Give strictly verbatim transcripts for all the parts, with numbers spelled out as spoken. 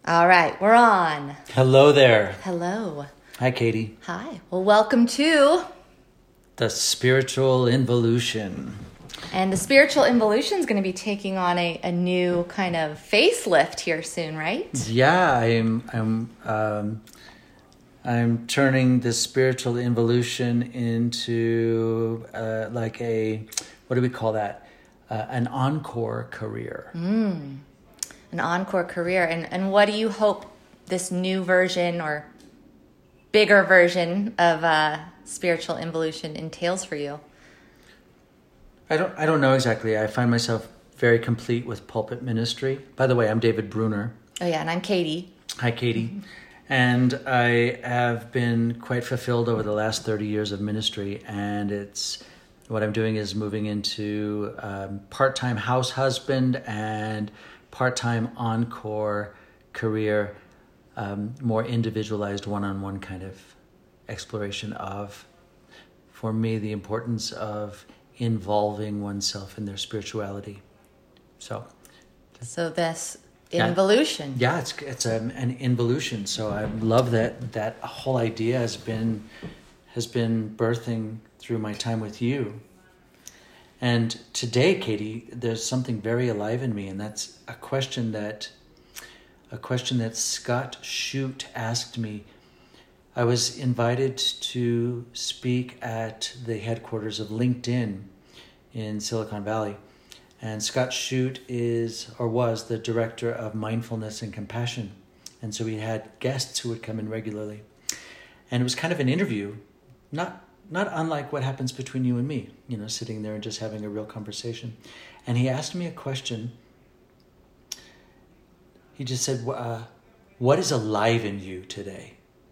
All right, we're on. Hello there. Hello. Hi, Katie. Hi. Well, welcome to... The Spiritual Involution. And the Spiritual Involution is going to be taking on a, a new kind of facelift here soon, right? Yeah, I'm I'm um, I'm turning the Spiritual Involution into uh, like a, what do we call that? Uh, an encore career. Mm. An encore career. And and what do you hope this new version or bigger version of uh, Spiritual Involution entails for you? I don't I don't know exactly. I find myself very complete with pulpit ministry. By the way, I'm David Bruner. Oh yeah, and I'm Katie. Hi, Katie. Mm-hmm. And I have been quite fulfilled over the last thirty years of ministry, and it's what I'm doing is moving into um, part-time house husband and part-time encore career, um, more individualized one-on-one kind of exploration of, for me, the importance of involving oneself in their spirituality. So, so this involution. Yeah, yeah it's it's a, an involution. So I love that that whole idea has been has been birthing through my time with you. And today, Katie, there's something very alive in me, and that's a question that a question that Scott Shute asked me. I was invited to speak at the headquarters of LinkedIn in Silicon Valley. And Scott Shute is, or was, the director of mindfulness and compassion. And so we had guests who would come in regularly. And it was kind of an interview, not not unlike what happens between you and me, you know, sitting there and just having a real conversation. And he asked me a question. He just said, uh, what is alive in you today?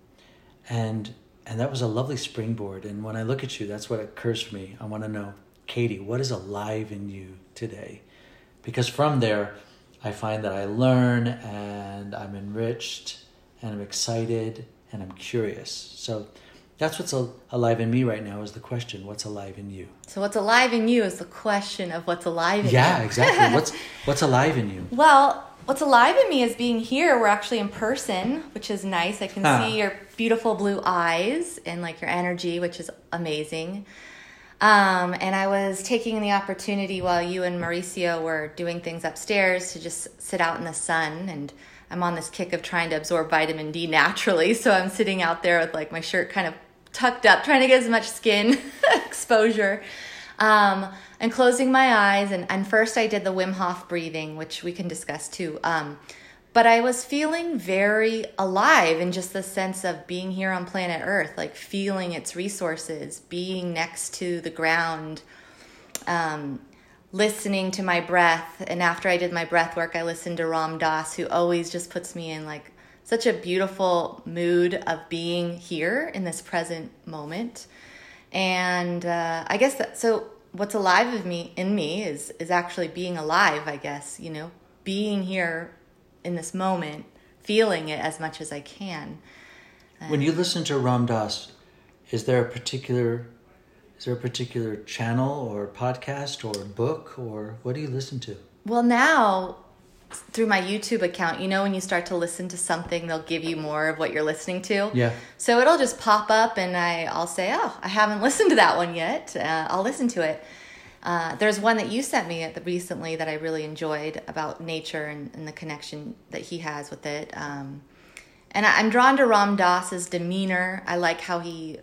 And and that was a lovely springboard. And when I look at you, that's what occurs for me. I want to know, Katie, what is alive in you today? Because from there, I find that I learn and I'm enriched and I'm excited and I'm curious. So that's what's alive in me right now is the question, what's alive in you? So what's alive in you is the question of what's alive in yeah, you. Yeah, exactly. What's what's alive in you? Well, what's alive in me is being here. We're actually in person, which is nice. I can huh. see your beautiful blue eyes and like your energy, which is amazing. Um, and I was taking the opportunity while you and Mauricio were doing things upstairs to just sit out in the sun. And I'm on this kick of trying to absorb vitamin D naturally. So I'm sitting out there with like my shirt kind of tucked up, trying to get as much skin exposure. Um, and closing my eyes. And, and first I did the Wim Hof breathing, which we can discuss too. Um, but I was feeling very alive in just the sense of being here on planet Earth, like feeling its resources, being next to the ground, um, listening to my breath. And after I did my breath work, I listened to Ram Dass, who always just puts me in like such a beautiful mood of being here in this present moment. And uh, I guess that, so what's alive of me in me is is actually being alive, I guess, you know, being here in this moment, feeling it as much as I can. Uh, when you listen to Ram Dass, is there a particular is there a particular channel or podcast or book or what do you listen to? Well, now through my YouTube account, you know, when you start to listen to something, they'll give you more of what you're listening to. Yeah. So it'll just pop up and I, I'll say, oh, I haven't listened to that one yet. Uh, I'll listen to it. Uh, there's one that you sent me recently that I really enjoyed about nature and, and the connection that he has with it. Um, and I, I'm drawn to Ram Dass's demeanor. I like how he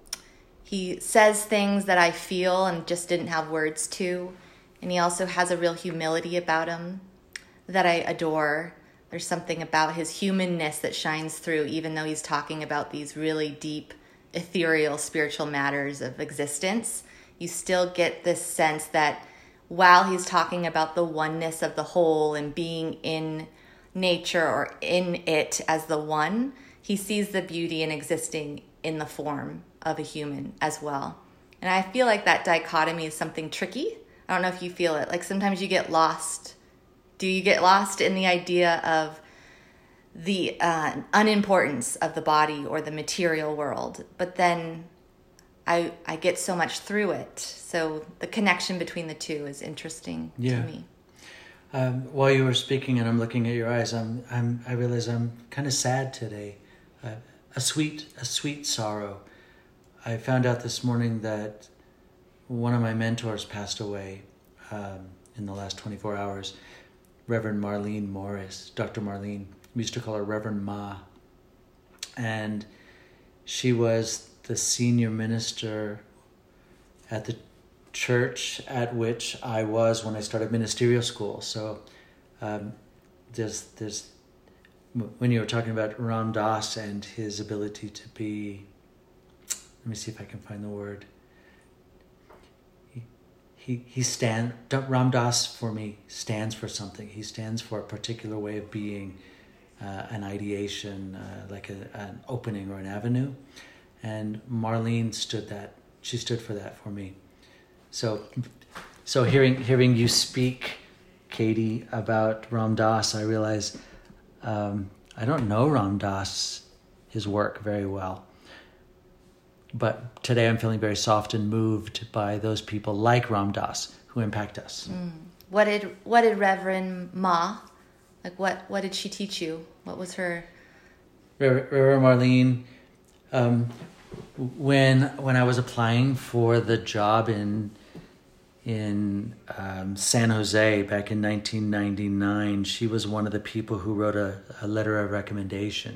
he says things that I feel and just didn't have words to. And he also has a real humility about him that I adore. There's something about his humanness that shines through, even though he's talking about these really deep, ethereal, spiritual matters of existence. You still get this sense that while he's talking about the oneness of the whole and being in nature or in it as the one, he sees the beauty in existing in the form of a human as well. And I feel like that dichotomy is something tricky. I don't know if you feel it. Like sometimes you get lost. Do you get lost in the idea of the uh, unimportance of the body or the material world? But then I I get so much through it. So the connection between the two is interesting yeah. to me. Um, while you were speaking and I'm looking at your eyes, I'm, I'm, I realize I'm kind of sad today. Uh, a sweet, a sweet sorrow. I found out this morning that one of my mentors passed away um, in the last twenty-four hours. Reverend Marlene Morris, Doctor Marlene. We used to call her Reverend Ma. And she was the senior minister at the church at which I was when I started ministerial school. So um, there's there's when you were talking about Ram Dass and his ability to be, let me see if I can find the word. He he, he stand Ram Dass for me stands for something. He stands for a particular way of being, uh, an ideation, uh, like a, an opening or an avenue. And Marlene stood that. She stood for that for me. So, so hearing hearing you speak, Katie, about Ram Dass, I realize um, I don't know Ram Dass, his work very well. But today I'm feeling very soft and moved by those people like Ram Dass who impact us. Mm. What did what did Reverend Ma, like what what did she teach you? What was her? Reverend Marlene. Um, when when I was applying for the job in in um, San Jose back in nineteen ninety-nine, she was one of the people who wrote a, a letter of recommendation.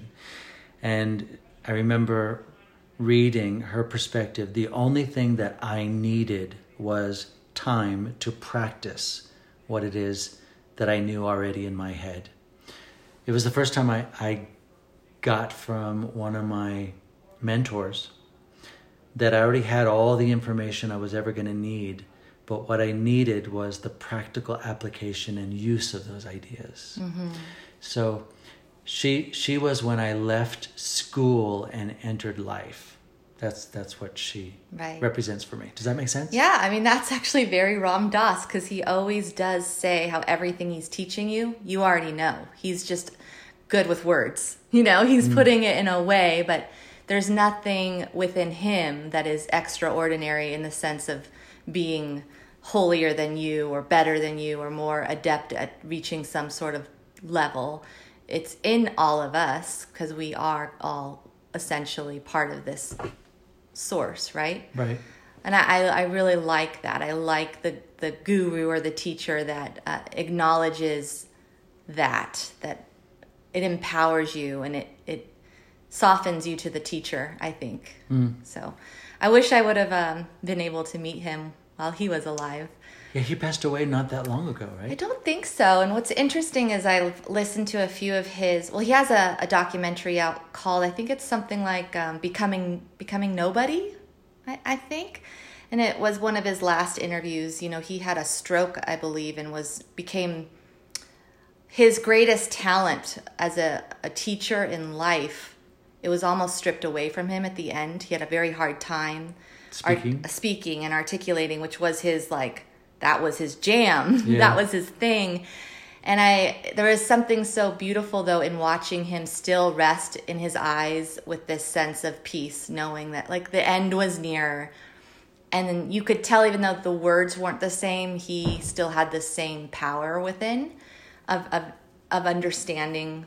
And I remember reading her perspective. The only thing that I needed was time to practice what it is that I knew already in my head. It was the first time I, I got from one of my mentors that I already had all the information I was ever going to need, but what I needed was the practical application and use of those ideas. Mm-hmm. So she she was when I left school and entered life. That's that's what she right. represents for me. Does that make sense? Yeah, I mean, that's actually very Ram Dass, because he always does say how everything he's teaching you, you already know. He's just good with words. You know, he's mm. putting it in a way, but there's nothing within him that is extraordinary in the sense of being holier than you or better than you or more adept at reaching some sort of level. It's in all of us because we are all essentially part of this source, right? Right. And I, I really like that. I like the, the guru or the teacher that uh, acknowledges that, that it empowers you and it, it softens you to the teacher, I think. Mm. So I wish I would have um, been able to meet him while he was alive. Yeah, he passed away not that long ago, right? I don't think so. And what's interesting is I've listened to a few of his, well, he has a, a documentary out called, I think it's something like um, Becoming Becoming Nobody, I, I think. And it was one of his last interviews. You know, he had a stroke, I believe, and was became his greatest talent as a, a teacher in life. It was almost stripped away from him at the end. He had a very hard time speaking, art, speaking and articulating, which was his, like, that was his jam. Yeah. That was his thing. And I, there is something so beautiful, though, in watching him still rest in his eyes with this sense of peace, knowing that, like, the end was near. And then you could tell, even though the words weren't the same, he still had the same power within of of, of understanding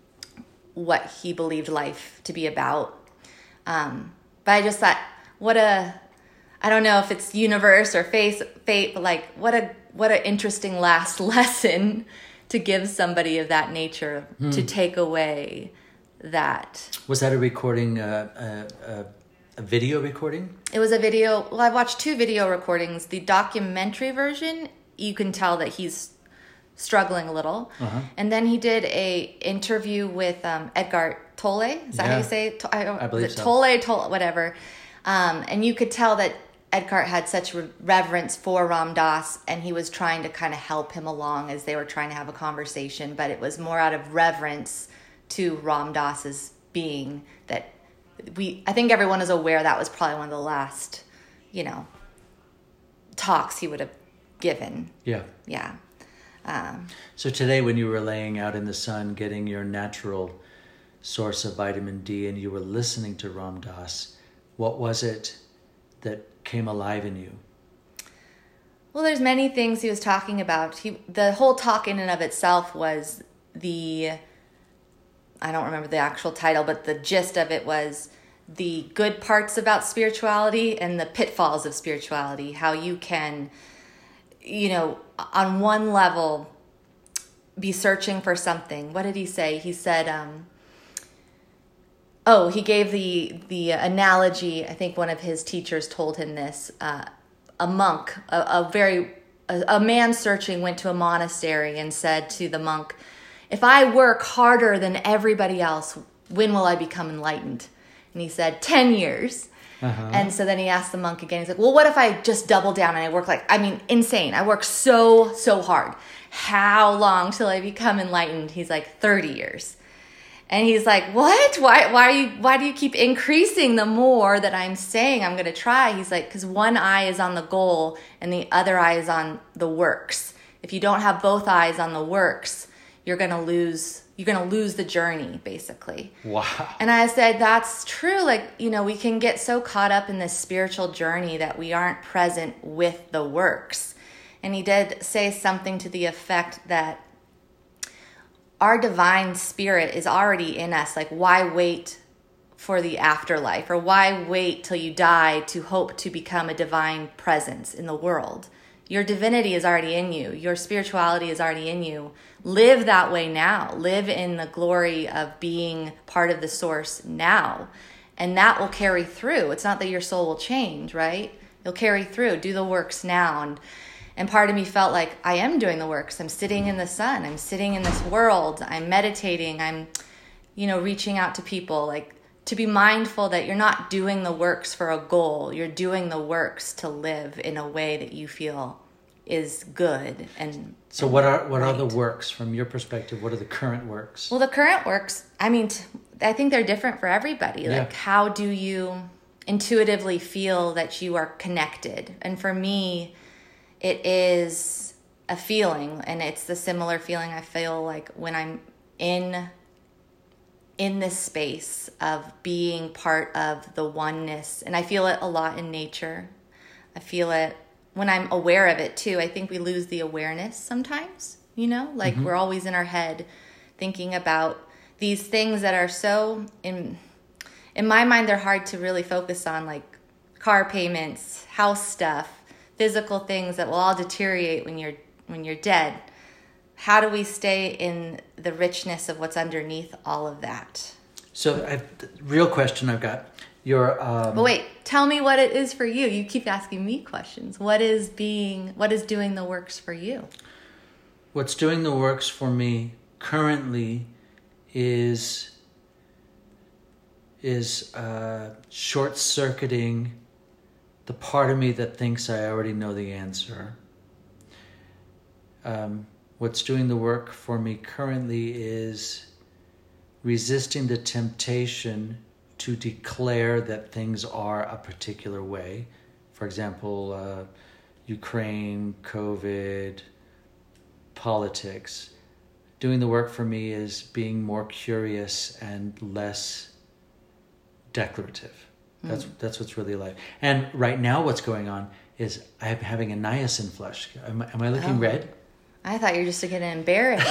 what he believed life to be about. Um, but I just thought, what a, I don't know if it's universe or face, fate, but like, what a what an interesting last lesson to give somebody of that nature, mm. to take away that. Was that a recording, uh, a, a, a video recording? It was a video. Well, I watched two video recordings. The documentary version, you can tell that he's struggling a little. Uh-huh. And then he did a interview with um, Edgar Tolle. Is that yeah. how you say it? I, I believe so. Tolle, Tolle, whatever. Um, and you could tell that Edgar had such re- reverence for Ram Dass, and he was trying to kind of help him along as they were trying to have a conversation, but it was more out of reverence to Ram Dass's being that we, I think everyone is aware that was probably one of the last, you know, talks he would have given. Yeah. Yeah. Um, so today when you were laying out in the sun, getting your natural source of vitamin D, and you were listening to Ram Dass, what was it that came alive in you? Well, there's many things he was talking about. He, the whole talk in and of itself was the, I don't remember the actual title, but the gist of it was the good parts about spirituality and the pitfalls of spirituality. How you can, you know, on one level be searching for something. What did he say? He said, um, oh, he gave the, the analogy, I think one of his teachers told him this, uh, a monk, a, a very, a, a man searching went to a monastery and said to the monk, if I work harder than everybody else, when will I become enlightened? And he said, ten years. Uh-huh. And so then he asked the monk again, he's like, well, what if I just double down and I work like, I mean, insane. I work so, so hard. How long till I become enlightened? He's like, thirty years. And he's like, what? Why, why are you, why do you keep increasing the more that I'm saying I'm going to try? He's like, because one eye is on the goal and the other eye is on the works. If you don't have both eyes on the works, you're going to lose, you're going to lose the journey, basically. Wow. And I said, that's true. Like, you know, we can get so caught up in this spiritual journey that we aren't present with the works. And he did say something to the effect that our divine spirit is already in us. Like, why wait for the afterlife? Or why wait till you die to hope to become a divine presence in the world? Your divinity is already in you. Your spirituality is already in you. Live that way now. Live in the glory of being part of the source now. And that will carry through. It's not that your soul will change, right? You'll carry through. Do the works now. And And part of me felt like I am doing the works. I'm sitting in the sun. I'm sitting in this world. I'm meditating. I'm, you know, reaching out to people. Like, to be mindful that you're not doing the works for a goal. You're doing the works to live in a way that you feel is good. And so what are what right. are the works from your perspective? What are the current works? Well, the current works, I mean, t- I think they're different for everybody. Yeah. Like, how do you intuitively feel that you are connected? And for me, it is a feeling, and it's the similar feeling I feel like when I'm in in this space of being part of the oneness. And I feel it a lot in nature. I feel it when I'm aware of it too. I think we lose the awareness sometimes, you know, like mm-hmm. we're always in our head thinking about these things that are so, in in my mind, they're hard to really focus on, like car payments, house stuff, physical things that will all deteriorate when you're when you're dead. How do we stay in the richness of what's underneath all of that? So, I've, real question I've got. Your um... but wait, tell me what it is for you. You keep asking me questions. What is being? What is doing the works for you? What's doing the works for me currently is is uh, short-circuiting the part of me that thinks I already know the answer. Um, what's doing the work for me currently is resisting the temptation to declare that things are a particular way. For example, uh, Ukraine, COVID, politics. Doing the work for me is being more curious and less declarative. That's mm. that's what's really like. And right now what's going on is I'm having a niacin flush. Am, am I looking oh. red? I thought you were just getting embarrassed.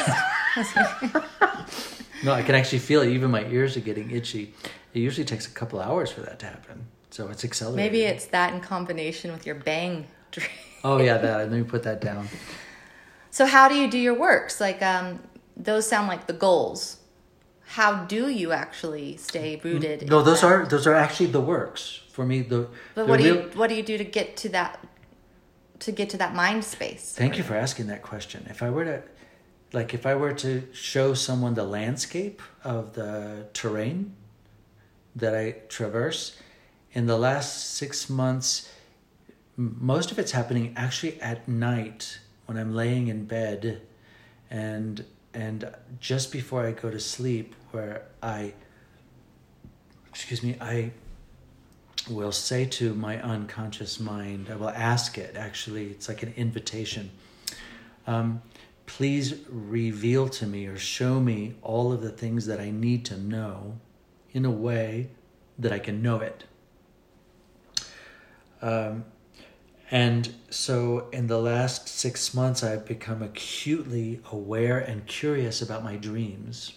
No, I can actually feel it. Even my ears are getting itchy. It usually takes a couple hours for that to happen. So it's accelerating. Maybe it's that in combination with your Bang drink. Oh yeah, that. Let me put that down. So how do you do your works? Like um, those sound like the goals. How do you actually stay rooted? No, in those that? are those are actually the works for me. The but the what real... do you what do you do to get to that to get to that mind space? Thank you for asking that question. If I were to, like, if I were to show someone the landscape of the terrain that I traverse in the last six months, most of it's happening actually at night when I'm laying in bed, and and just before I go to sleep, where I, excuse me, I will say to my unconscious mind, I will ask it, actually, it's like an invitation, um, please reveal to me or show me all of the things that I need to know in a way that I can know it. Um, And so in the last six months, I've become acutely aware and curious about my dreams.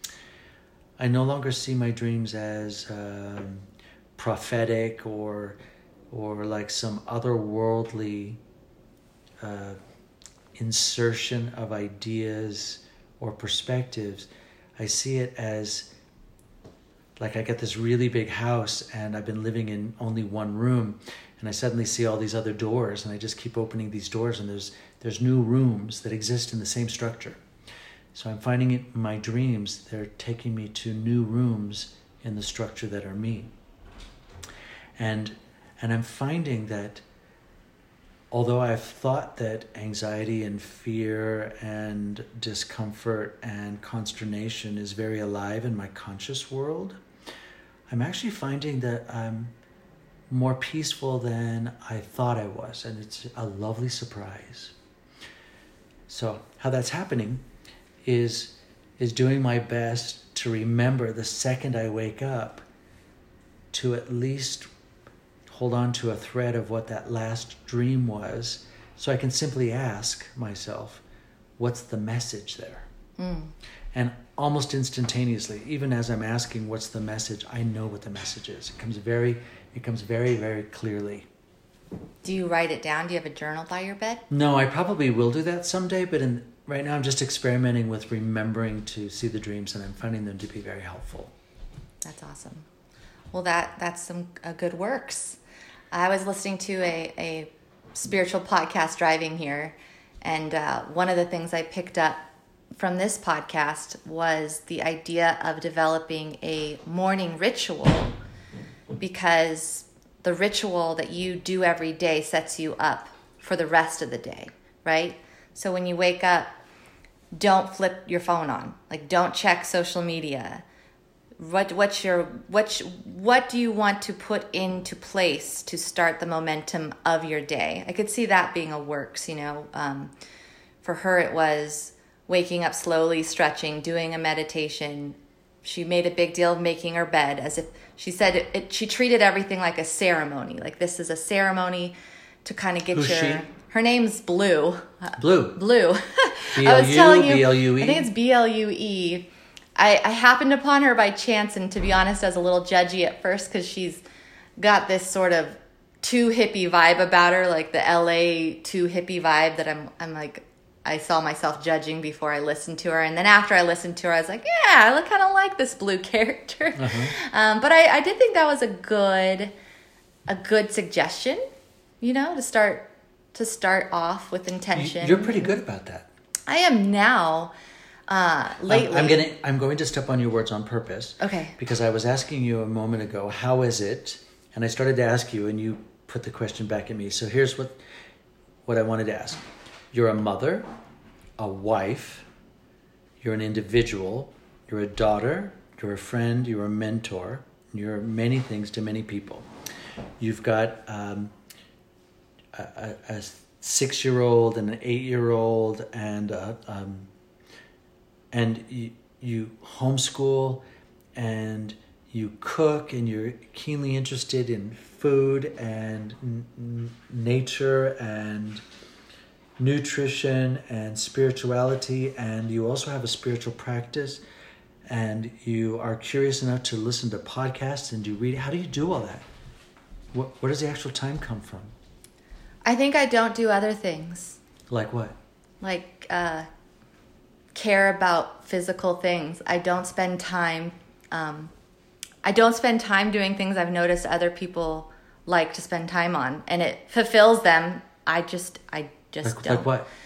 I no longer see my dreams as um, prophetic or or like some otherworldly uh, insertion of ideas or perspectives. I see it as like I get this really big house and I've been living in only one room, and I suddenly see all these other doors, and I just keep opening these doors, and there's there's new rooms that exist in the same structure. So I'm finding it in my dreams, they're taking me to new rooms in the structure that are me. And and I'm finding that although I've thought that anxiety and fear and discomfort and consternation is very alive in my conscious world, I'm actually finding that I'm more peaceful than I thought I was, and it's a lovely surprise. So how that's happening is is doing my best to remember the second I wake up to at least hold on to a thread of what that last dream was, so I can simply ask myself, what's the message there? Mm. And almost instantaneously, even as I'm asking what's the message, I know what the message is. It comes very, it comes very, very clearly. Do you write it down? Do you have a journal by your bed? No, I probably will do that someday, but in right now I'm just experimenting with remembering to see the dreams, and I'm finding them to be very helpful. That's awesome. Well, that that's some uh, good works. I was listening to a, a spiritual podcast driving here, and uh, one of the things I picked up from this podcast was the idea of developing a morning ritual, because the ritual that you do every day sets you up for the rest of the day, right? So when you wake up, don't flip your phone on. Like, don't check social media. What what's your what what do you want to put into place to start the momentum of your day? I could see that being a works, you know. Um, for her, it was waking up slowly, stretching, doing a meditation. She made a big deal of making her bed, as if she said it, it, she treated everything like a ceremony. Like, this is a ceremony to kind of get Who's your... she? Her name's Blue. Blue. Blue. B L U, I was telling you, B L U E? I think it's B L U E. I, I happened upon her by chance, and to be honest, I was a little judgy at first because she's got this sort of too hippie vibe about her, like the L A too hippie vibe that I'm I'm like, I saw myself judging before I listened to her. And then after I listened to her, I was like, yeah, I kind of like this Blue character. Uh-huh. Um, but I, I did think that was a good a good suggestion, you know, to start to start off with intention. You're pretty good about that. I am now. Uh, lately, I'm gonna. I'm going to step on your words on purpose. Okay. Because I was asking you a moment ago, how is it? And I started to ask you, and you put the question back at me. So here's what, what I wanted to ask. You're a mother, a wife. You're an individual. You're a daughter. You're a friend. You're a mentor. You're many things to many people. You've got um, a, a, a six-year-old and an eight-year-old, and a, um. And you, you homeschool, and you cook, and you're keenly interested in food and n- n- nature and nutrition and spirituality, and you also have a spiritual practice, and you are curious enough to listen to podcasts and you read. How do you do all that? What, where does the actual time come from? I think I don't do other things. Like what? Like, uh... care about physical things. I don't spend time um, I don't spend time doing things I've noticed other people like to spend time on, and it fulfills them. I just I just like, don't. Like what?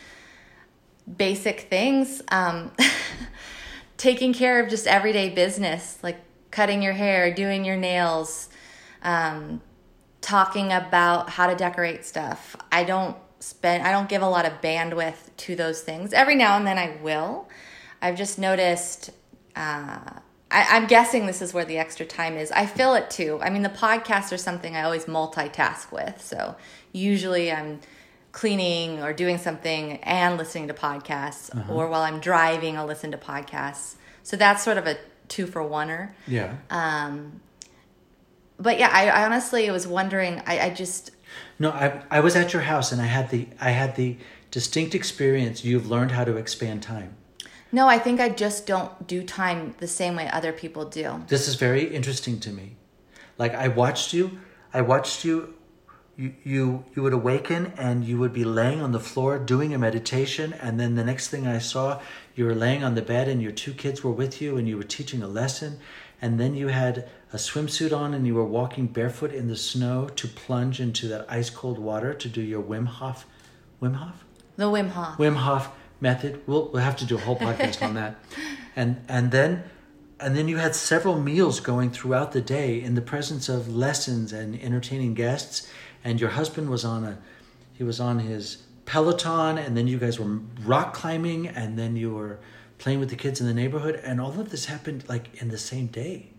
Basic things. Um, taking care of just everyday business, like cutting your hair, doing your nails, um, talking about how to decorate stuff. I don't spend I don't give a lot of bandwidth to those things. Every now and then I will. I've just noticed uh, I, I'm guessing this is where the extra time is. I fill it too. I mean, the podcasts are something I always multitask with. So usually I'm cleaning or doing something and listening to podcasts, uh-huh. or while I'm driving, I'll listen to podcasts. So that's sort of a two for oneer. Yeah. Um, but yeah, I, I honestly was wondering, I, I just... No, I I was at your house and I had the I had the distinct experience. You've learned how to expand time. No, I think I just don't do time the same way other people do. This is very interesting to me. Like I watched you, I watched you, you, you, you would awaken and you would be laying on the floor doing a meditation. And then the next thing I saw, you were laying on the bed and your two kids were with you and you were teaching a lesson. And then you had a swimsuit on and you were walking barefoot in the snow to plunge into that ice cold water to do your Wim Hof, Wim Hof? The Wim Hof. Wim Hof method. We'll we'll have to do a whole podcast on that. And and then and then you had several meals going throughout the day in the presence of lessons and entertaining guests. And your husband was on a he was on his Peloton, and then you guys were rock climbing, and then you were playing with the kids in the neighborhood, and all of this happened like in the same day.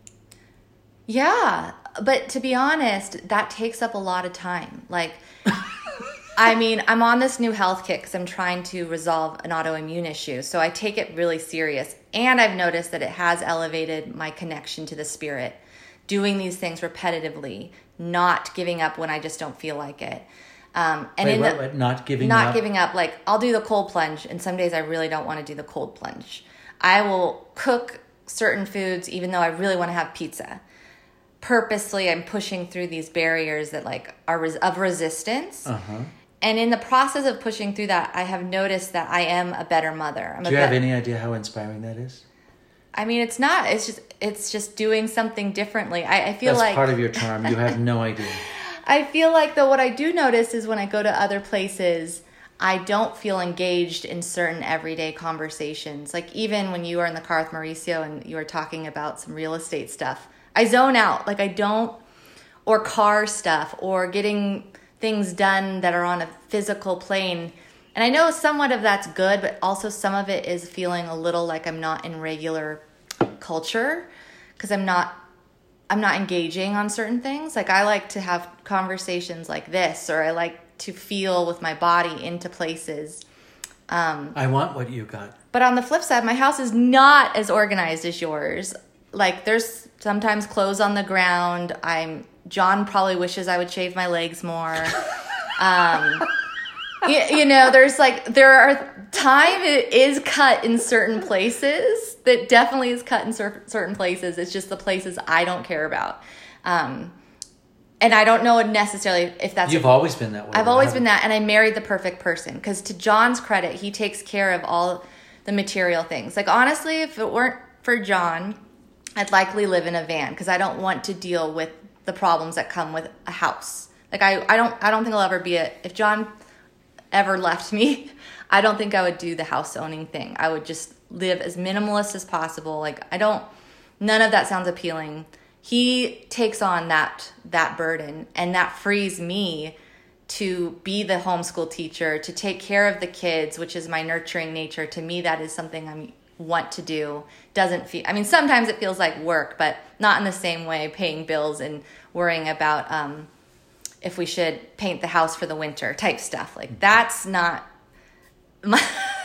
Yeah, but to be honest, that takes up a lot of time. Like I mean, I'm on this new health kick because I'm trying to resolve an autoimmune issue. So I take it really serious. And I've noticed that it has elevated my connection to the spirit. Doing these things repetitively, not giving up when I just don't feel like it. Um, and wait, in wait, the, wait, not giving not up? Not giving up. Like, I'll do the cold plunge, and some days I really don't want to do the cold plunge. I will cook certain foods even though I really want to have pizza. Purposely, I'm pushing through these barriers that like are res- of resistance. Uh-huh. And in the process of pushing through that, I have noticed that I am a better mother. I'm Do a you be- have any idea how inspiring that is? I mean, it's not. It's just it's just doing something differently. I, I feel That's like part of your charm. You have no idea. I feel like, though, what I do notice is when I go to other places, I don't feel engaged in certain everyday conversations. Like even when you were in the car with Mauricio and you were talking about some real estate stuff, I zone out. Like I don't, or car stuff, or getting things done that are on a physical plane. And I know somewhat of that's good, but also some of it is feeling a little like I'm not in regular culture because I'm not I'm not engaging on certain things. Like I like to have conversations like this, or I like to feel with my body into places. Um, I want what you got. but on the flip side, my house is not as organized as yours. Like there's sometimes clothes on the ground. I'm John probably wishes I would shave my legs more. um, you, you know, there's like, there are time is cut in certain places that definitely is cut in cer- certain places. It's just the places I don't care about. Um, and I don't know necessarily if that's... You've a, always been that way. I've always been that. And I married the perfect person because to John's credit, he takes care of all the material things. Like honestly, if it weren't for John, I'd likely live in a van because I don't want to deal with the problems that come with a house. Like I, I don't I don't think I'll ever be a if John ever left me, I don't think I would do the house owning thing. I would just live as minimalist as possible. Like I don't none of that sounds appealing. He takes on that that burden, and that frees me to be the homeschool teacher, to take care of the kids, which is my nurturing nature. To me, that is something I want to do. Doesn't feel, I mean, sometimes it feels like work, but not in the same way, paying bills and worrying about um, if we should paint the house for the winter type stuff. Like that's not my,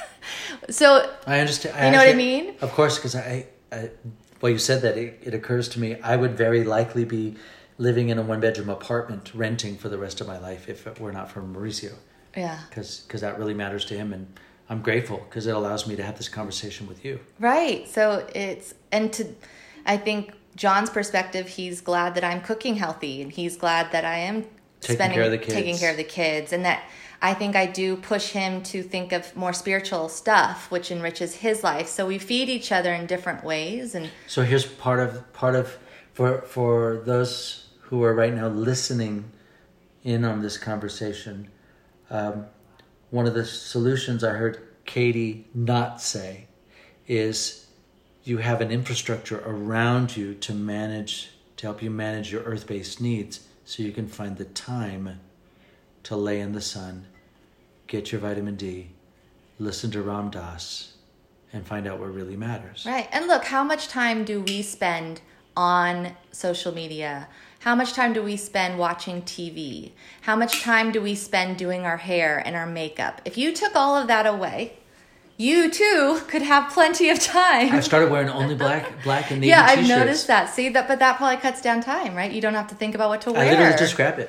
so I understand. I you know what I actually, mean? Of course, because I, I, well, you said that it, it occurs to me, I would very likely be living in a one bedroom apartment, renting for the rest of my life if it were not for Mauricio. Yeah. Because because that really matters to him, and I'm grateful because it allows me to have this conversation with you. Right. So it's, and to, I think John's perspective, he's glad that I'm cooking healthy, and he's glad that I am taking spending, care of the kids. taking care of the kids. And that I think I do push him to think of more spiritual stuff, which enriches his life. So we feed each other in different ways. And so here's part of, part of, for, for those who are right now listening in on this conversation, um, one of the solutions I heard Katie not say is you have an infrastructure around you to manage, to help you manage your earth-based needs so you can find the time to lay in the sun, get your vitamin D, listen to Ram Dass, and find out what really matters. right. And look, how much time do we spend on social media? How much time do we spend watching T V? How much time do we spend doing our hair and our makeup? If you took all of that away, you too could have plenty of time. I've started wearing only black, black and navy yeah, t-shirts. I've noticed that. See that, but that probably cuts down time, right? You don't have to think about what to wear. I literally just grab it.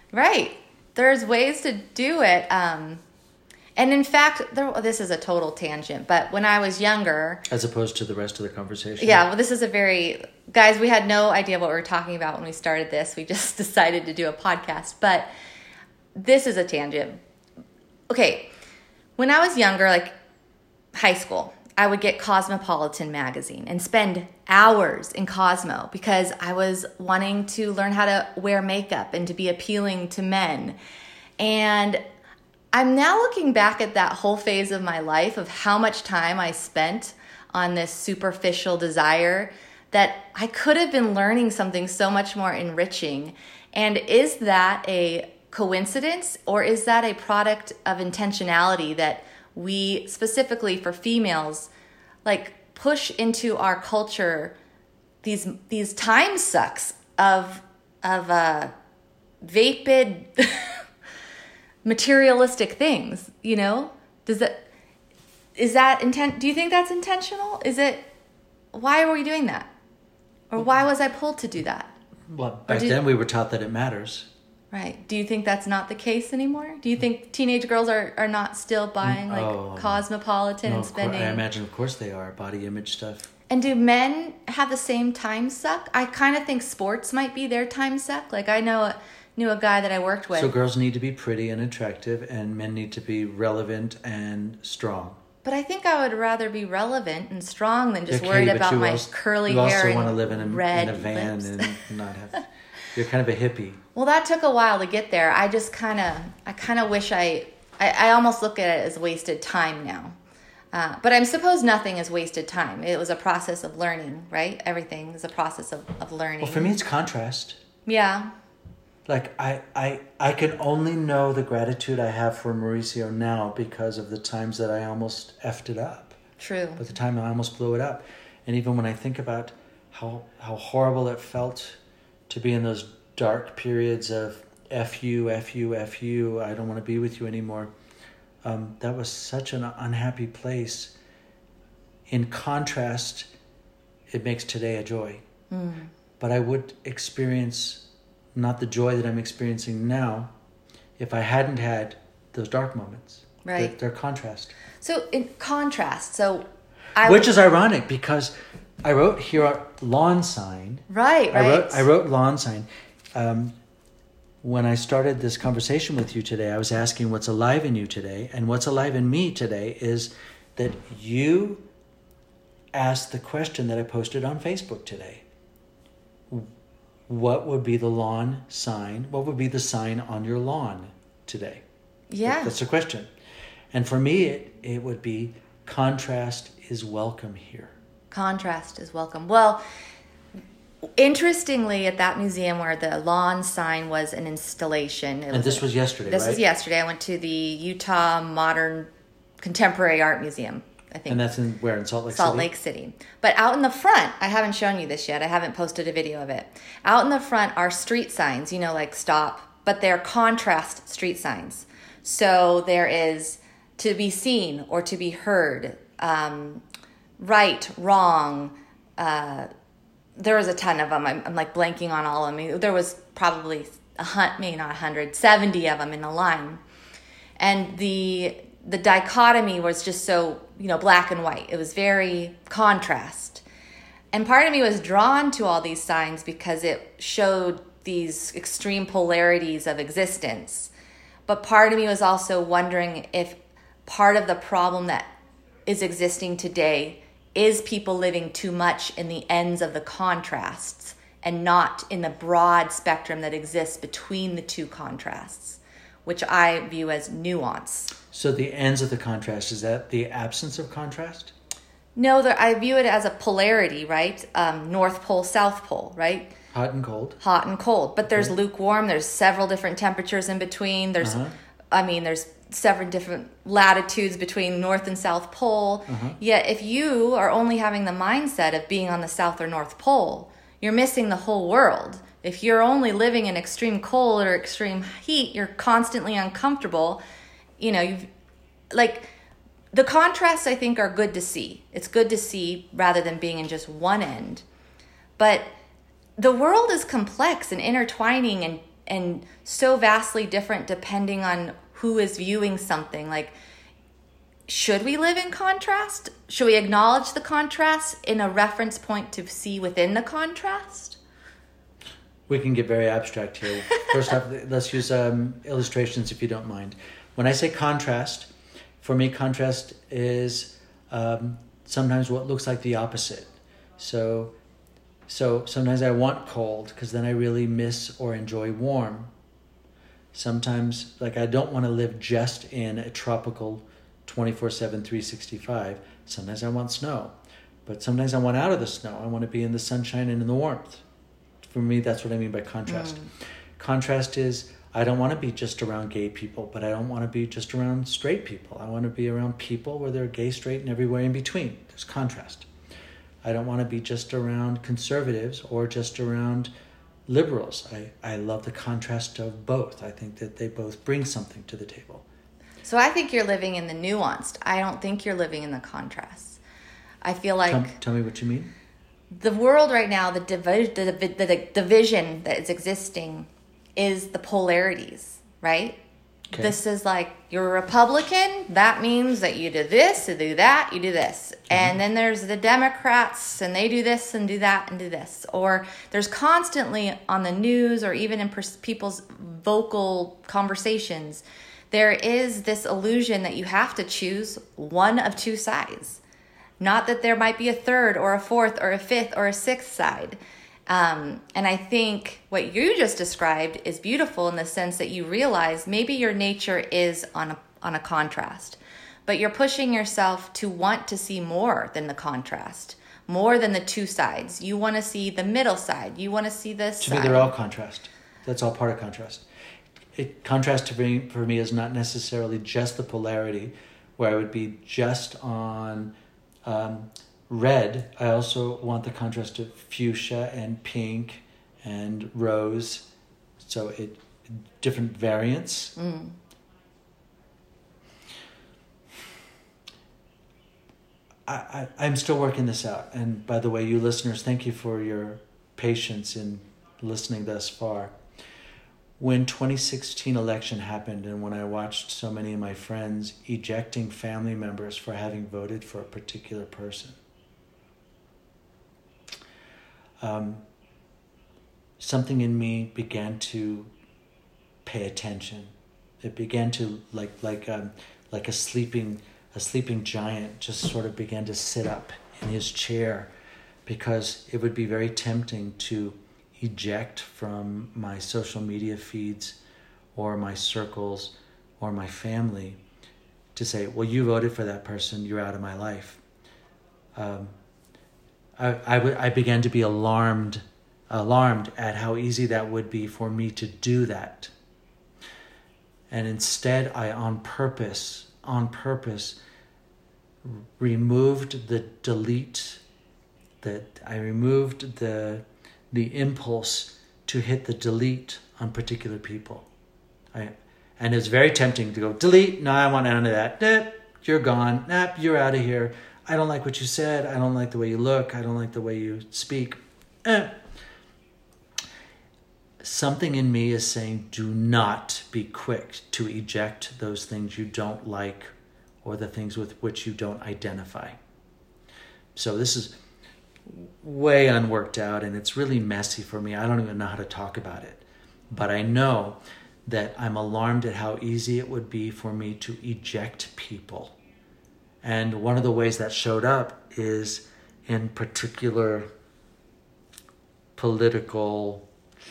Right. There's ways to do it. Um, and in fact, there, this is a total tangent, but when I was younger... As opposed to the rest of the conversation. Yeah, well, this is a very... Guys, we had no idea what we were talking about when we started this. We just decided to do a podcast. But this is a tangent. Okay, when I was younger, like high school, I would get Cosmopolitan magazine and spend hours in Cosmo because I was wanting to learn how to wear makeup and to be appealing to men. And I'm now looking back at that whole phase of my life of how much time I spent on this superficial desire that I could have been learning something so much more enriching. And is that a coincidence, or is that a product of intentionality that we, specifically for females, like push into our culture these these time sucks of of uh, vapid materialistic things? You know, does that is that intent? Do you think that's intentional? Is it? Why are we doing that? Or why was I pulled to do that? Well, back then we were taught that it matters. Right. Do you think that's not the case anymore? Do you think teenage girls are, are not still buying like oh, Cosmopolitan no, and spending... I imagine, of course they are. Body image stuff. And do men have the same time suck? I kind of think sports might be their time suck. Like I know knew a guy that I worked with. So girls need to be pretty and attractive, and men need to be relevant and strong. But I think I would rather be relevant and strong than just okay, worried about my also, curly you hair also and want to live in a, red in a van lips. and not have... You're kind of a hippie. Well, that took a while to get there. I just kind of, I kind of wish I, I, I almost look at it as wasted time now. Uh, but I'm suppose nothing is wasted time. It was a process of learning, right? Everything is a process of, of learning. Well, for me, it's contrast. Yeah. Like, I, I, I can only know the gratitude I have for Mauricio now because of the times that I almost effed it up. True. But the time I almost blew it up. And even when I think about how how horrible it felt to be in those dark periods of F you, F you, F you, I don't want to be with you anymore. Um, that was such an unhappy place. In contrast, it makes today a joy. Mm. But I would experience not the joy that I'm experiencing now if I hadn't had those dark moments. Right. They're, they're contrast. So in contrast, so I Which is ironic because I wrote here lawn sign. Right, right. I wrote, I wrote lawn sign. Um, when I started this conversation with you today, I was asking what's alive in you today. And what's alive in me today is that you asked the question that I posted on Facebook today. What would be the lawn sign? What would be the sign on your lawn today? Yeah. That's the question. And for me, it, it would be contrast is welcome here. Contrast is welcome. Well, interestingly, at that museum where the lawn sign was an installation. It and was this a, was yesterday, This right? was yesterday. I went to the Utah Modern Contemporary Art Museum, I think. And that's in where? In Salt Lake Salt City? Lake City. But out in the front, I haven't shown you this yet. I haven't posted a video of it. Out in the front are street signs, you know, like stop, but they're contrast street signs. So there is to be seen or to be heard, um, right, wrong. Uh, there was a ton of them. I'm, I'm like blanking on all of them. There was probably a hunt, maybe not a hundred, seventy of them in a line. And the the dichotomy was just so, you know, black and white. It was very contrast. And part of me was drawn to all these signs because it showed these extreme polarities of existence. But part of me was also wondering if part of the problem that is existing today is people living too much in the ends of the contrasts and not in the broad spectrum that exists between the two contrasts, which I view as nuance. So the ends of the contrast, is that the absence of contrast? No, there, I view it as a polarity, right? Um, North Pole, South Pole, right? Hot and cold. Hot and cold. But there's Okay. lukewarm. There's several different temperatures in between. There's, Uh-huh. I mean, there's several different latitudes between North and South Pole. Uh-huh. Yet if you are only having the mindset of being on the South or North Pole, you're missing the whole world. If you're only living in extreme cold or extreme heat, you're constantly uncomfortable. You know, you've like the contrasts I think are good to see. It's good to see rather than being in just one end. But the world is complex and intertwining and and so vastly different depending on who is viewing something. Like, should we live in contrast? Should we acknowledge the contrast in a reference point to see within the contrast? We can get very abstract here. First off, let's use um, illustrations if you don't mind. When I say contrast, for me, contrast is um, sometimes what looks like the opposite. So, so sometimes I want cold because then I really miss or enjoy warm. Sometimes, like, I don't want to live just in a tropical twenty-four seven, three sixty-five. Sometimes I want snow. But sometimes I want out of the snow. I want to be in the sunshine and in the warmth. For me, that's what I mean by contrast. Mm. Contrast is, I don't want to be just around gay people, but I don't want to be just around straight people. I want to be around people where they're gay, straight, and everywhere in between. There's contrast. I don't want to be just around conservatives or just around liberals. I, I love the contrast of both. I think that they both bring something to the table. So I think you're living in the nuanced. I don't think you're living in the contrast. I feel like... Tell, tell me what you mean. The world right now, the, divi- the, the, the division that is existing is the polarities, right? Okay. This is like, you're a Republican, that means that you do this, you do that, you do this. Mm-hmm. And then there's the Democrats, and they do this and do that and do this. Or there's constantly on the news or even in pers- people's vocal conversations, there is this illusion that you have to choose one of two sides. Not that there might be a third or a fourth or a fifth or a sixth side. Um, and I think what you just described is beautiful in the sense that you realize maybe your nature is on a, on a contrast, but you're pushing yourself to want to see more than the contrast, more than the two sides. You want to see the middle side. You want to see this To side. me, they're all contrast. That's all part of contrast. It, contrast to me, for me is not necessarily just the polarity where I would be just on... Um, red. I also want the contrast of fuchsia and pink and rose. So it different variants. Mm. I, I, I'm still working this out. And by the way, you listeners, thank you for your patience in listening thus far. When twenty sixteen election happened and when I watched so many of my friends ejecting family members for having voted for a particular person, um, something in me began to pay attention. It began to, like like um, like a sleeping a sleeping giant, just sort of began to sit up in his chair, because it would be very tempting to eject from my social media feeds or my circles or my family to say, well, you voted for that person, you're out of my life. Um, I, I, w- I began to be alarmed, alarmed at how easy that would be for me to do that. And instead, I on purpose, on purpose, removed the delete, that I removed the the impulse to hit the delete on particular people. I, and it's very tempting to go, delete, no, I want none of that. Nah, you're gone. Nah, you're out of here. I don't like what you said. I don't like the way you look. I don't like the way you speak. Eh. Something in me is saying, do not be quick to eject those things you don't like or the things with which you don't identify. So this is way unworked out, and it's really messy for me. I don't even know how to talk about it. But I know that I'm alarmed at how easy it would be for me to eject people. And one of the ways that showed up is in particular political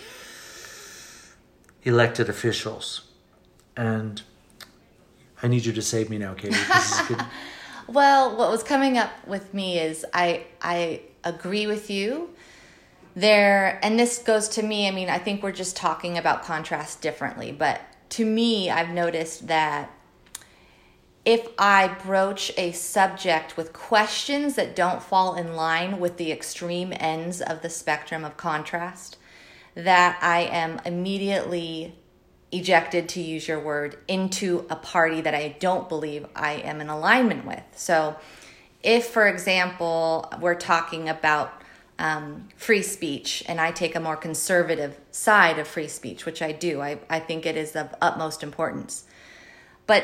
elected officials. And I need you to save me now, Katie. This is good. Well, what was coming up with me is I I agree with you there, and this goes to me, I mean, I think we're just talking about contrast differently, but to me, I've noticed that if I broach a subject with questions that don't fall in line with the extreme ends of the spectrum of contrast, that I am immediately ejected, to use your word, into a party that I don't believe I am in alignment with. So if, for example, we're talking about um, free speech, and I take a more conservative side of free speech, which I do. I, I think it is of utmost importance. But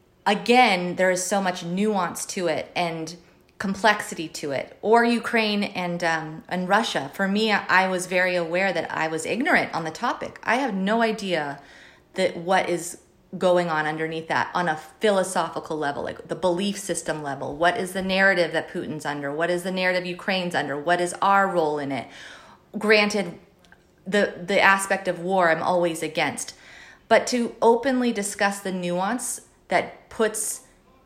again, there is so much nuance to it and complexity to it. Or Ukraine and um, and Russia. For me, I was very aware that I was ignorant on the topic. I have no idea that what is going on underneath that on a philosophical level, like the belief system level. What is the narrative that Putin's under? What is the narrative Ukraine's under? What is our role in it? Granted, the the aspect of war I'm always against. But to openly discuss the nuance that puts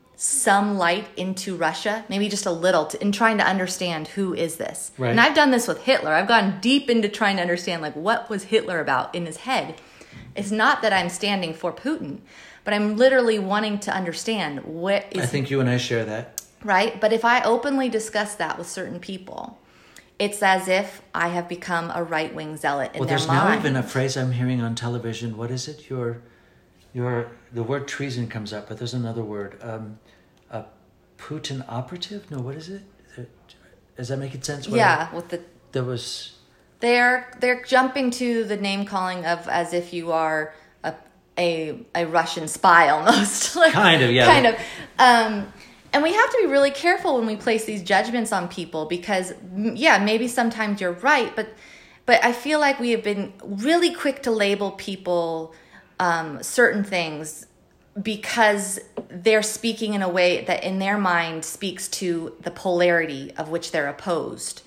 some light into Russia, maybe just a little, to, in trying to understand who is this. Right. And I've done this with Hitler. I've gone deep into trying to understand, like, what was Hitler about in his head. It's not that I'm standing for Putin, but I'm literally wanting to understand what is... I think you and I share that. Right? But if I openly discuss that with certain people, it's as if I have become a right-wing zealot in well, their mind. mind. Well, there's now even a phrase I'm hearing on television. What is it? Your, your, the word treason comes up, but there's another word. Um, a Putin operative? No, what is it? Does that make sense? What yeah, I, with the... There was... They're they're jumping to the name calling of as if you are a a, a Russian spy almost. like, kind of, yeah. Kind of. Um, and we have to be really careful when we place these judgments on people because, yeah, maybe sometimes you're right, but but I feel like we have been really quick to label people um, certain things because they're speaking in a way that in their mind speaks to the polarity of which they're opposed.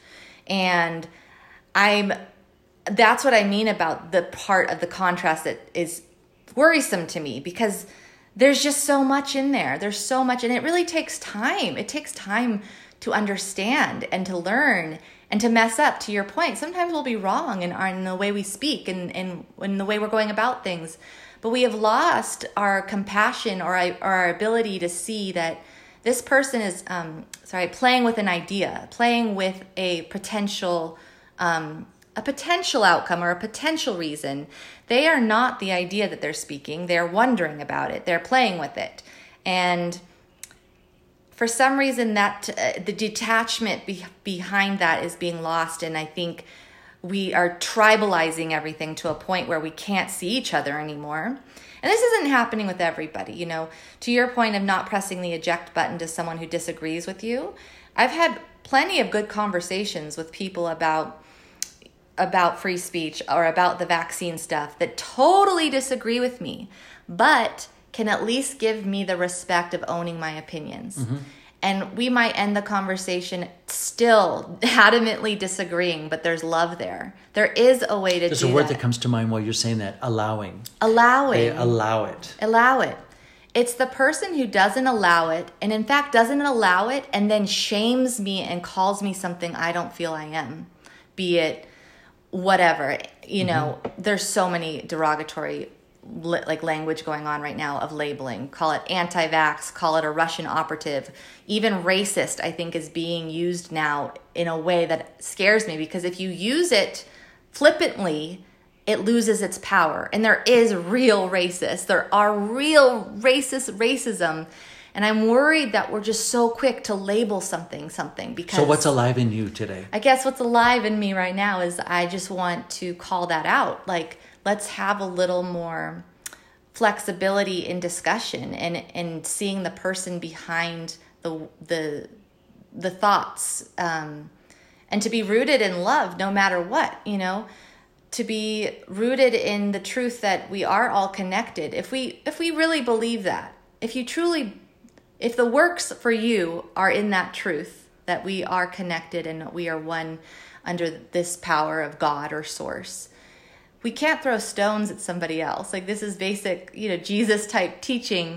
And I'm, that's what I mean about the part of the contrast that is worrisome to me because there's just so much in there. There's so much, and it really takes time. It takes time to understand and to learn and to mess up, to your point. Sometimes we'll be wrong in, our, in the way we speak and, and in the way we're going about things. But we have lost our compassion or our, our ability to see that this person is, um, sorry, playing with an idea, playing with a potential Um, a potential outcome or a potential reason. They are not the idea that they're speaking. They're wondering about it. They're playing with it. And for some reason, that uh, the detachment be- behind that is being lost. And I think we are tribalizing everything to a point where we can't see each other anymore. And this isn't happening with everybody. You know, to your point of not pressing the eject button to someone who disagrees with you, I've had plenty of good conversations with people about about free speech or about the vaccine stuff that totally disagree with me, but can at least give me the respect of owning my opinions. Mm-hmm. And we might end the conversation still adamantly disagreeing, but there's love there. There is a way to there's do that. There's a word that comes to mind while you're saying that, allowing. Allowing. They allow it. Allow it. It's the person who doesn't allow it, and in fact doesn't allow it, and then shames me and calls me something I don't feel I am. Be it whatever, you know, mm-hmm. There's so many derogatory like language going on right now of labeling. Call it anti-vax, call it a Russian operative. Even racist, I think, is being used now in a way that scares me because if you use it flippantly, it loses its power. And there is real racists. There are real racist racism. And I'm worried that we're just so quick to label something something because... So what's alive in you today? I guess what's alive in me right now is I just want to call that out. Like, let's have a little more flexibility in discussion and, and seeing the person behind the the the thoughts. Um, and to be rooted in love no matter what, you know? To be rooted in the truth that we are all connected. If we if we really believe that, if you truly... If the works for you are in that truth, that we are connected and we are one under this power of God or source, we can't throw stones at somebody else. Like this is basic, you know, Jesus type teaching.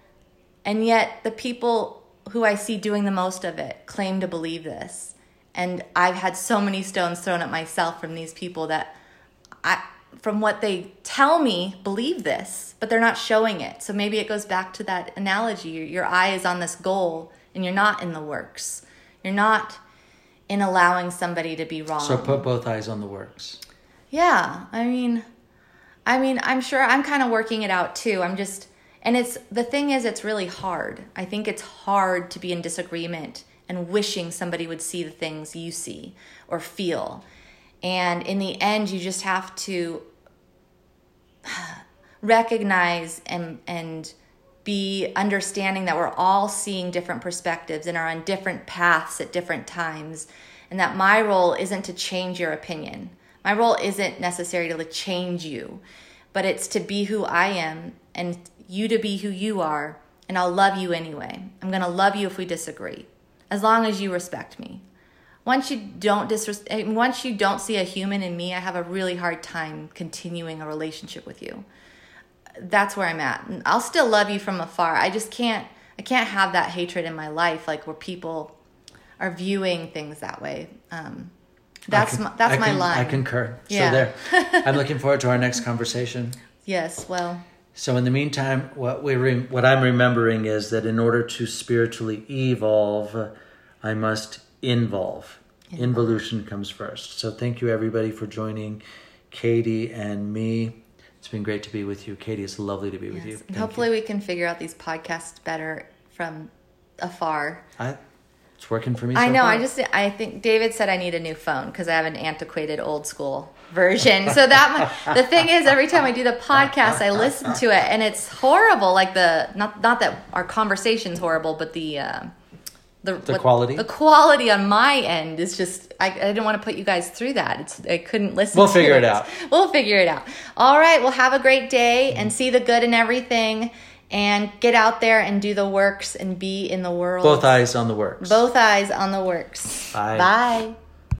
And yet the people who I see doing the most of it claim to believe this. And I've had so many stones thrown at myself from these people that I, from what they tell me, believe this, but they're not showing it. So maybe it goes back to that analogy. Your, your eye is on this goal and you're not in the works. You're not in allowing somebody to be wrong. So put both eyes on the works. Yeah. I mean, I mean, I'm sure I'm kind of working it out too. I'm just, and it's, the thing is, it's really hard. I think it's hard to be in disagreement and wishing somebody would see the things you see or feel. And in the end, you just have to recognize and and be understanding that we're all seeing different perspectives and are on different paths at different times, and that my role isn't to change your opinion. My role isn't necessarily to change you, but it's to be who I am and you to be who you are, and I'll love you anyway. I'm going to love you if we disagree, as long as you respect me. Once you don't disres- once you don't see a human in me, I have a really hard time continuing a relationship with you. That's where I'm at. And I'll still love you from afar. I just can't I can't have that hatred in my life, like where people are viewing things that way. Um, that's can, my, that's I my can, line. I concur. Yeah. So there. I'm looking forward to our next conversation. Yes, well. So in the meantime, what we re- what I'm remembering is that in order to spiritually evolve, I must involve. Involve. Involution comes first. So thank you everybody for joining Katie and me. It's been great to be with you. Katie, it's lovely to be yes. with you. And hopefully you. we can figure out these podcasts better from afar. I, it's working for me I so know. far. I just, I think David said I need a new phone because I have an antiquated old school version. So that, the thing is, every time I do the podcast, I listen to it and it's horrible. Like the, not, not that our conversation's horrible, but the, uh, The, the what, quality the quality on my end is just I, I didn't want to put you guys through that. It's I couldn't listen we'll to figure it. it out We'll figure it out. All right, well, have a great day and see the good in everything and get out there and do the works and be in the world. Both eyes on the works. Both eyes on the works. Bye. Bye.